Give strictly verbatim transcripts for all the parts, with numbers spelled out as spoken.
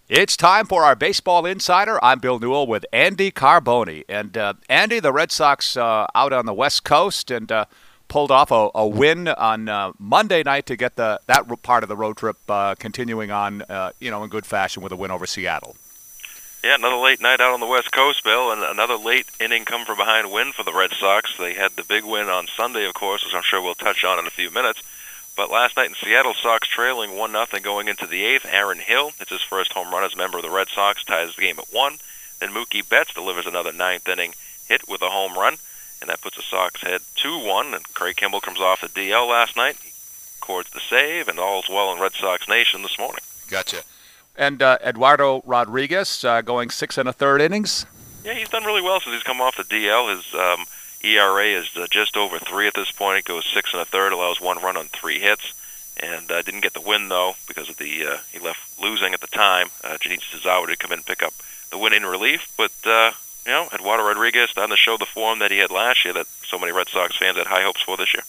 It's time for our Baseball Insider. I'm Bill Newell with Andy Carboni. And uh, Andy, the Red Sox uh, out on the West Coast and uh, pulled off a, a win on uh, Monday night to get the that part of the road trip uh, continuing on, uh, you know, in good fashion with a win over Seattle. Yeah, another late night out on the West Coast, Bill, and another late inning come-from-behind win for the Red Sox. They had the big win on Sunday, of course, which I'm sure we'll touch on in a few minutes. But last night in Seattle, Sox trailing one nothing going into the eighth. Aaron Hill hits his first home run as a member of the Red Sox, ties the game at one. Then Mookie Betts delivers another ninth inning hit with a home run, and that puts the Sox ahead two one. And Craig Kimbrel comes off the D L last night. He records the save, and all's well in Red Sox Nation this morning. Gotcha. And uh, Eduardo Rodriguez uh, going six and a third innings. Yeah, he's done really well since he's come off the D L. His um, E R A is uh, just over three at this point. It goes six and a third, allows one run on three hits, and uh, didn't get the win though because of the uh, he left losing at the time. Uh, Junichi Suzawa did come in and pick up the win in relief, but uh, you know, Eduardo Rodriguez starting to show the form that he had last year that so many Red Sox fans had high hopes for this year.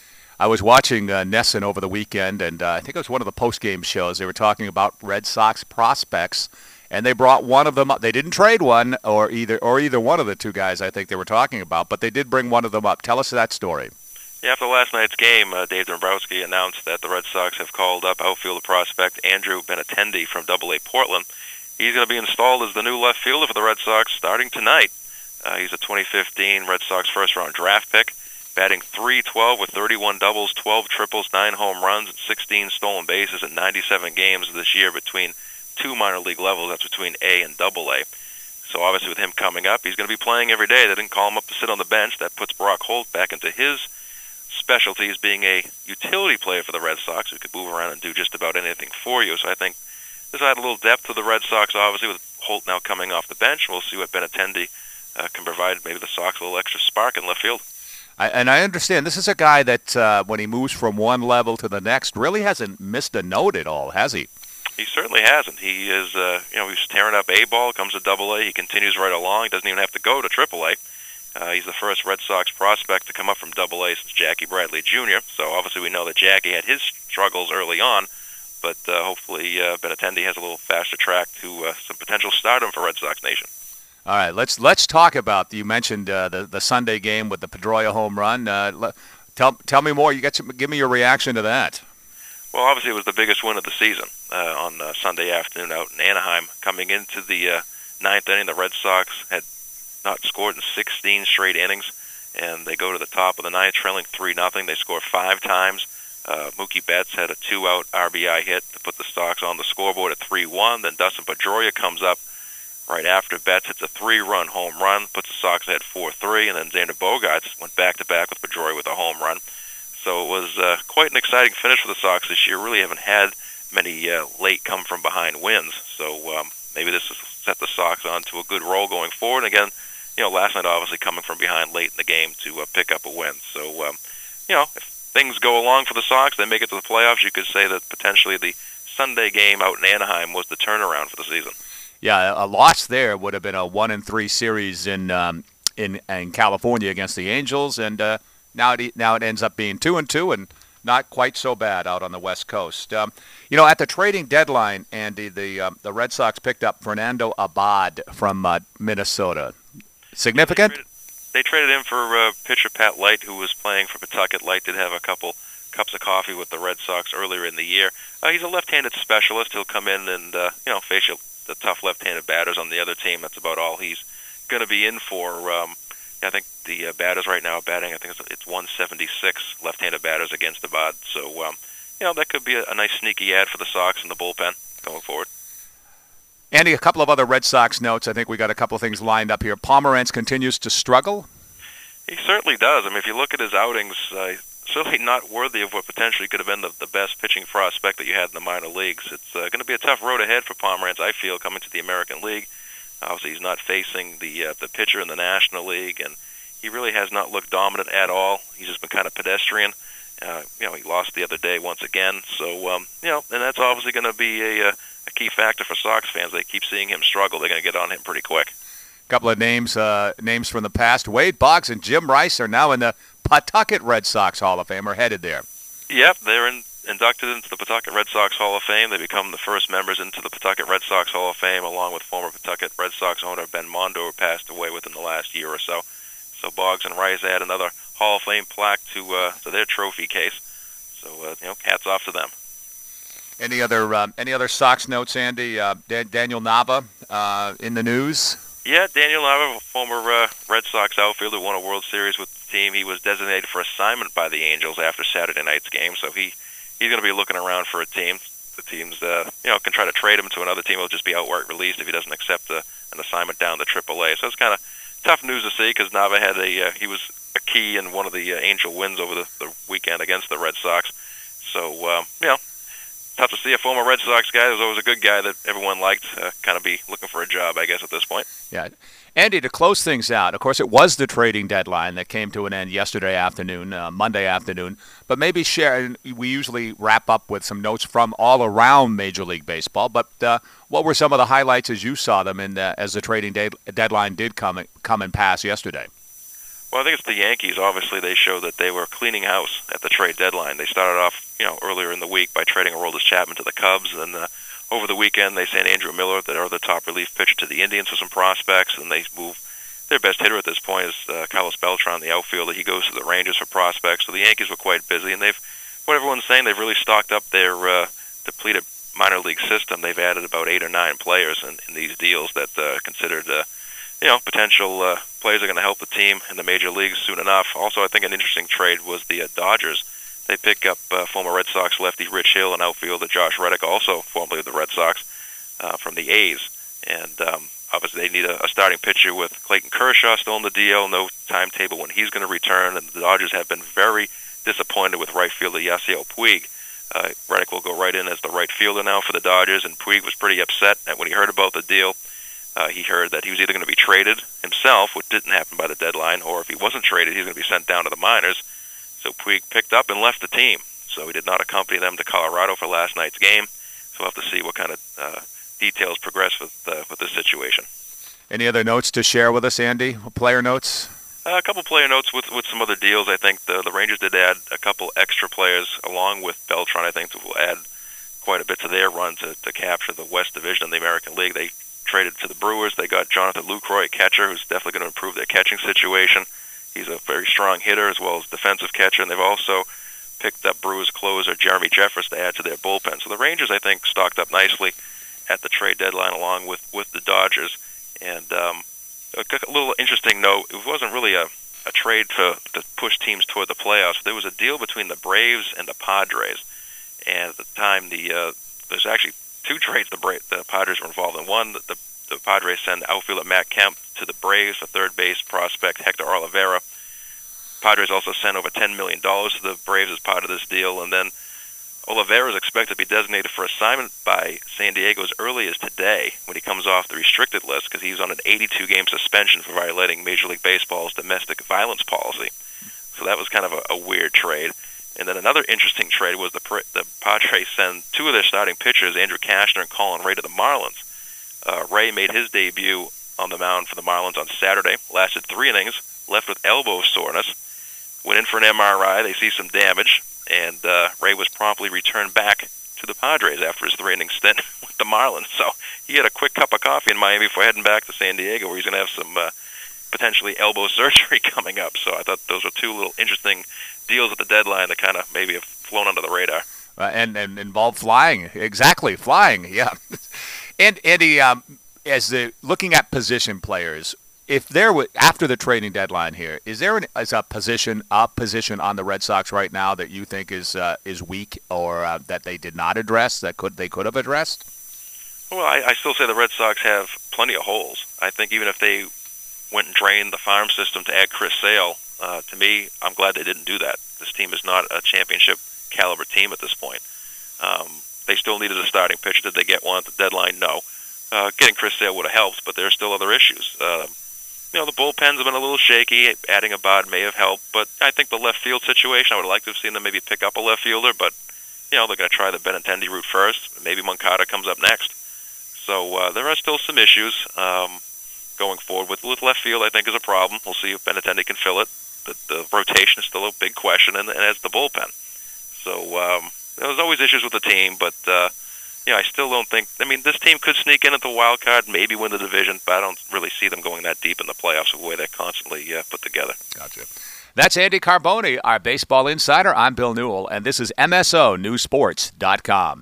I was watching uh, Nesson over the weekend, and uh, I think it was one of the post-game shows. They were talking about Red Sox prospects, and they brought one of them up. They didn't trade one, or either or either one of the two guys I think they were talking about, but they did bring one of them up. Tell us that story. Yeah, after last night's game, uh, Dave Dombrowski announced that the Red Sox have called up outfielder prospect Andrew Benintendi from Double A Portland. He's going to be installed as the new left fielder for the Red Sox starting tonight. Uh, he's a twenty fifteen Red Sox first-round draft pick, batting three twelve with thirty-one doubles, twelve triples, nine home runs, and sixteen stolen bases in ninety-seven games this year between two minor league levels. That's between A and Double A. So obviously with him coming up, he's going to be playing every day. They didn't call him up to sit on the bench. That puts Brock Holt back into his specialty as being a utility player for the Red Sox who could move around and do just about anything for you. So I think this add a little depth to the Red Sox, obviously, with Holt now coming off the bench. We'll see what Benintendi uh, can provide maybe the Sox a little extra spark in left field. I, and I understand this is a guy that uh, when he moves from one level to the next really hasn't missed a note at all, has he? He certainly hasn't. He is, uh, you know, he's tearing up A ball, comes to Double A. He continues right along. He doesn't even have to go to Triple A. Uh, he's the first Red Sox prospect to come up from Double A since Jackie Bradley Junior So obviously we know that Jackie had his struggles early on, but uh, hopefully uh, Benintendi has a little faster track to uh, some potential stardom for Red Sox Nation. All right, let's let's talk about. You mentioned uh, the the Sunday game with the Pedroia home run. Uh, le- tell tell me more. You get to give me your reaction to that. Well, obviously it was the biggest win of the season uh, on uh, Sunday afternoon out in Anaheim. Coming into the uh, ninth inning, the Red Sox had not scored in sixteen straight innings, and they go to the top of the ninth, trailing three nothing. They score five times. Uh, Mookie Betts had a two-out R B I hit to put the Sox on the scoreboard at three one. Then Dustin Pedroia comes up right after Betts hits a three-run home run, puts the Sox ahead four three, and then Xander Bogaerts went back-to-back with Pedroia with a home run. So it was uh, quite an exciting finish for the Sox this year. Really haven't had many uh, late come-from-behind wins. So um, maybe this has set the Sox on to a good roll going forward. And again, you know, last night obviously coming from behind late in the game to uh, pick up a win. So, um, you know, if things go along for the Sox, they make it to the playoffs, you could say that potentially the Sunday game out in Anaheim was the turnaround for the season. Yeah, a loss there would have been a one and three series in um, in in California against the Angels, and uh, now it now it ends up being two and two, and not quite so bad out on the West Coast. Um, you know, at the trading deadline, Andy, the um, the Red Sox picked up Fernando Abad from uh, Minnesota. Significant? They traded, they traded him for uh, pitcher Pat Light, who was playing for Pawtucket. Light did have a couple cups of coffee with the Red Sox earlier in the year. Uh, he's a left-handed specialist. He'll come in and uh, you know face the tough left-handed batters on the other team. That's about all he's going to be in for. Um, I think the uh, batters right now are batting, I think it's, it's one seventy-six left-handed batters against Abad. So, um, you know, that could be a, a nice sneaky ad for the Sox in the bullpen going forward. Andy, a couple of other Red Sox notes. I think we got a couple of things lined up here. Pomeranz continues to struggle. He certainly does. I mean, if you look at his outings, uh, certainly not worthy of what potentially could have been the, the best pitching prospect that you had in the minor leagues. It's uh, going to be a tough road ahead for Pomeranz, I feel, coming to the American League. Obviously, he's not facing the uh, the pitcher in the National League, and he really has not looked dominant at all. He's just been kind of pedestrian. Uh, you know, he lost the other day once again. So, um, you know, and that's obviously going to be a, a key factor for Sox fans. They keep seeing him struggle. They're going to get on him pretty quick. Couple of names uh, names from the past. Wade Boggs and Jim Rice are now in the Pawtucket Red Sox Hall of Fame, or headed there. Yep, they're in inducted into the Pawtucket Red Sox Hall of Fame. They become the first members into the Pawtucket Red Sox Hall of Fame, along with former Pawtucket Red Sox owner Ben Mondo, who passed away within the last year or so. So Boggs and Rice add another Hall of Fame plaque to uh, to their trophy case. So uh, you know, hats off to them. Any other uh, any other Sox notes, Andy? Uh, Dan- Daniel Nava uh, in the news. Yeah, Daniel Nava, former uh, Red Sox outfielder, won a World Series with the team. He was designated for assignment by the Angels after Saturday night's game, so he he's going to be looking around for a team. The teams, uh, you know, can try to trade him to another team. He'll just be outright released if he doesn't accept a, an assignment down to triple A. So it's kind of tough news to see because Nava had a uh, he was a key in one of the uh, Angel wins over the, the weekend against the Red Sox. So um, you know, tough to see a former Red Sox guy who's always a good guy that everyone liked uh, kind of be looking for a job, I guess, at this point. Yeah. Andy, to close things out, of course, it was the trading deadline that came to an end yesterday afternoon, uh, Monday afternoon, but maybe share, we usually wrap up with some notes from all around Major League Baseball, but uh, what were some of the highlights as you saw them in the, as the trading de- deadline did come, come and pass yesterday? Well, I think it's the Yankees. Obviously, they showed that they were cleaning house at the trade deadline. They started off, you know, earlier in the week by trading Aroldis Chapman to the Cubs, and uh, over the weekend they sent Andrew Miller, their other top relief pitcher, to the Indians for some prospects, and they move their best hitter at this point is uh, Carlos Beltran, the outfielder. He goes to the Rangers for prospects. So the Yankees were quite busy, and they've, what everyone's saying, they've really stocked up their uh, depleted minor league system. They've added about eight or nine players in, in these deals that uh, considered, uh, you know, potential uh, players are going to help the team in the major leagues soon enough. Also, I think an interesting trade was the uh, Dodgers. They pick up uh, former Red Sox lefty Rich Hill and outfielder Josh Reddick, also formerly of the Red Sox, uh, from the A's. And um, obviously they need a, a starting pitcher with Clayton Kershaw still in the D L, no timetable when he's going to return. And the Dodgers have been very disappointed with right fielder Yasiel Puig. Uh, Reddick will go right in as the right fielder now for the Dodgers, and Puig was pretty upset when he heard about the deal. Uh, he heard that he was either going to be traded himself, which didn't happen by the deadline, or if he wasn't traded, he was going to be sent down to the minors. So Puig picked up and left the team. So he did not accompany them to Colorado for last night's game. So we'll have to see what kind of uh, details progress with uh, with this situation. Any other notes to share with us, Andy? Player notes? Uh, a couple player notes with, with some other deals. I think the, the Rangers did add a couple extra players along with Beltran. I think will add quite a bit to their run to, to capture the West Division of the American League. They traded to the Brewers. They got Jonathan Lucroy, catcher, who's definitely going to improve their catching situation. He's a very strong hitter as well as defensive catcher, and they've also picked up Brewers closer Jeremy Jeffress to add to their bullpen. So the Rangers, I think, stocked up nicely at the trade deadline along with, with the Dodgers. And um, a, a little interesting note, it wasn't really a, a trade to, to push teams toward the playoffs. There was a deal between the Braves and the Padres. And at the time, the uh, there's actually two trades the, Bra- the Padres were involved in. One, the, the Padres send outfielder Matt Kemp to the Braves for third base prospect Hector Olivera. Padres also sent over ten million dollars to the Braves as part of this deal. And then Olivera is expected to be designated for assignment by San Diego as early as today when he comes off the restricted list because he's on an eighty-two game suspension for violating Major League Baseball's domestic violence policy. So that was kind of a, a weird trade. And then another interesting trade was the the Padres send two of their starting pitchers, Andrew Cashner and Colin Ray, to the Marlins. Uh, Ray made his debut on the mound for the Marlins on Saturday, lasted three innings, left with elbow soreness, went in for an M R I. They see some damage, and uh, Ray was promptly returned back to the Padres after his three-inning stint with the Marlins. So he had a quick cup of coffee in Miami before heading back to San Diego, where he's going to have some uh, potentially elbow surgery coming up. So I thought those were two little interesting deals at the deadline that kind of maybe have flown under the radar. Uh, and, and involve flying. Exactly, flying, yeah. And, Andy, um, as the looking at position players, if there were, after the trading deadline here, is there an, is a position a position on the Red Sox right now that you think is uh, is weak or uh, that they did not address that could they could have addressed? Well, I, I still say the Red Sox have plenty of holes. I think even if they went and drained the farm system to add Chris Sale, uh, to me, I'm glad they didn't do that. This team is not a championship caliber team at this point. Um, they still needed a starting pitcher. Did they get one at the deadline? No. Uh, getting Chris Sale would have helped, but there are still other issues. Uh, you know, the bullpens have been a little shaky. Adding a Bod may have helped, but I think the left field situation, I would like to have seen them maybe pick up a left fielder, but, you know, they're going to try the Benintendi route first. Maybe Moncada comes up next. So uh, there are still some issues um, going forward. With, with left field, I think, is a problem. We'll see if Benintendi can fill it. The, the rotation is still a big question, and, and as the bullpen. So, um, there's always issues with the team, but uh, you know, I still don't think. I mean, this team could sneak in at the wild card, maybe win the division, but I don't really see them going that deep in the playoffs the way they're constantly uh, put together. Gotcha. That's Andy Carboni, our baseball insider. I'm Bill Newell, and this is M S O News Sports dot com.